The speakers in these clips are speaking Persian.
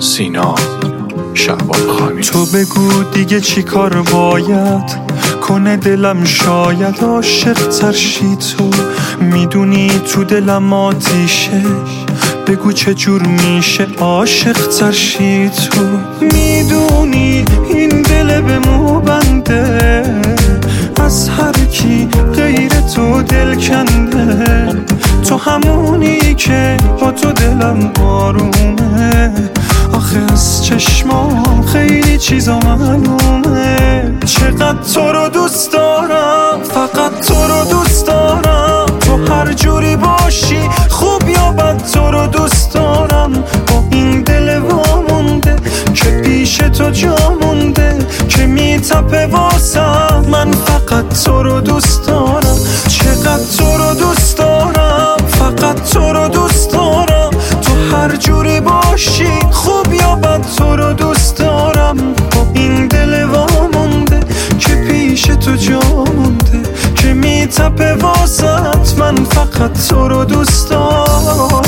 سینا شعبان خانی. تو بگو دیگه چی کار باید کنه دلم، شاید عاشق ترشی. تو میدونی تو دلم آتیشه، بگو چه جور میشه عاشق ترشی. تو میدونی این دل به مو بنده، از هر کی غیر تو دل کنده. تو همونی که با تو دلم آرومه، آخه از چشمام خیلی چیزا معلومه. چقدر تو رو دوست دارم، فقط تو رو دوست دارم. تو هر جوری باشی خوب یا بد تو رو دوست دارم. با این دل وامونده که پیش تو جا مونده، که میتپه واسم. من فقط تو رو دوست دارم. چقدر تو رو دوست دارم، فقط تو رو دوست دارم. تو هر جوری باشی خوب یا بد تو رو دوست دارم. با این دل وامونده که پیش تو جا مونده، که میتپه واسط. من فقط تو رو دوست دارم.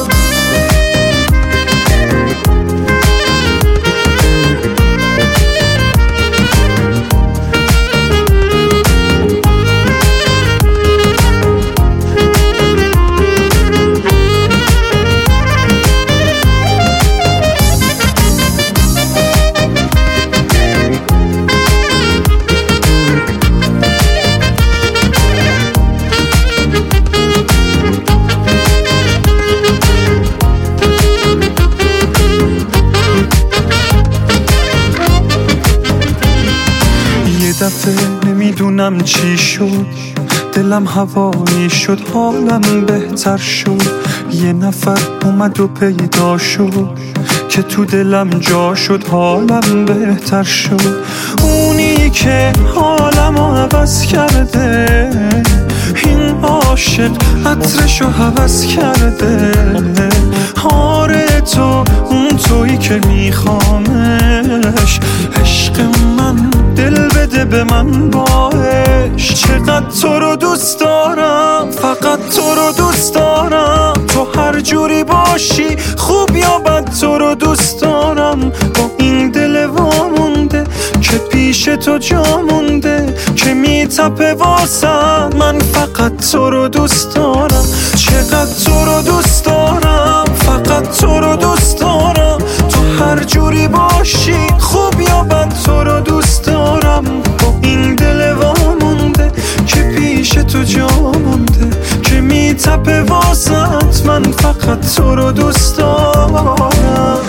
دفعه نمیدونم چی شد، دلم هوایی شد، حالم بهتر شد. یه نفر اومد و پیدا شد که تو دلم جا شد، حالم بهتر شد. اونی که حالمو عوض کرده، این عاشق عطرشو حوض کرده. آره تو اون تویی که میخوامش، عشق من دل بده به من باش. چقدر تو رو دوست دارم، فقط تو رو دوست دارم. تو هر جوری باشی خوب یا بد تو رو دوست دارم. با این دل وامونده که پیش تو جا مونده، که میتپه واسم. من فقط تو رو دوست دارم. چقدر تو رو دوست دارم، فقط تو رو دوست دارم. تو هر جوری باشی خوب یا بد تو رو دوست دارم. با این دل وامونده که پیش تو جا مونده، که میتپه واسط. من فقط تو رو دوست دارم.